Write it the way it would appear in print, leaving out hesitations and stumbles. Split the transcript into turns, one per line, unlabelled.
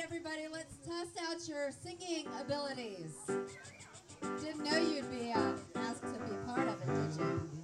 everybody, let's test out your singing abilities. Didn't know you'd be asked to be a part of it, did you?